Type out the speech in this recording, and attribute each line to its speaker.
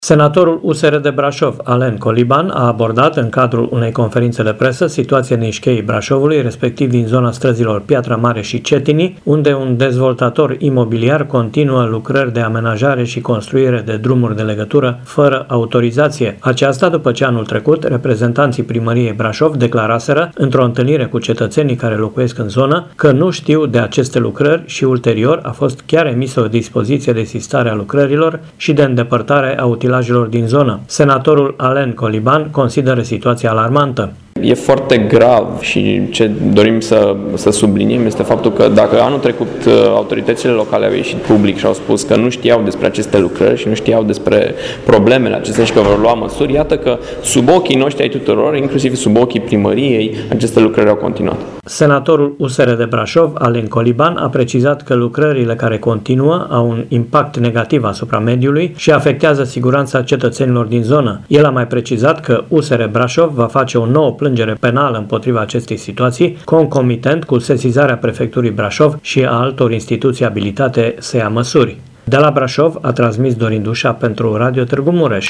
Speaker 1: Senatorul USR de Brașov, Alen Coliban, a abordat în cadrul unei conferințe de presă situația din șcheii Brașovului, respectiv din zona străzilor Piatra Mare și Cetinii, unde un dezvoltator imobiliar continuă lucrări de amenajare și construire de drumuri de legătură fără autorizație. Aceasta după ce anul trecut reprezentanții primăriei Brașov declaraseră într-o întâlnire cu cetățenii care locuiesc în zonă că nu știu de aceste lucrări și ulterior a fost chiar emisă o dispoziție de sistare a lucrărilor și de îndepărtare a utilajelor din zonă. Senatorul Alen Coliban consideră situația alarmantă.
Speaker 2: E foarte grav și ce dorim să subliniem este faptul că dacă anul trecut autoritățile locale au ieșit public și au spus că nu știau despre aceste lucrări și nu știau despre problemele acestea și că vor lua măsuri, iată că sub ochii noștri ai tuturor, inclusiv sub ochii primăriei, aceste lucrări au continuat.
Speaker 1: Senatorul USR de Brașov, Alen Coliban, a precizat că lucrările care continuă au un impact negativ asupra mediului și afectează siguranța cetățenilor din zonă. El a mai precizat că USR Brașov va face o nouă plângere penală împotriva acestei situații, concomitent cu sesizarea prefecturii Brașov și a altor instituții abilitate să ia măsuri. De la Brașov a transmis Dorin Dușa pentru Radio Târgu Mureș.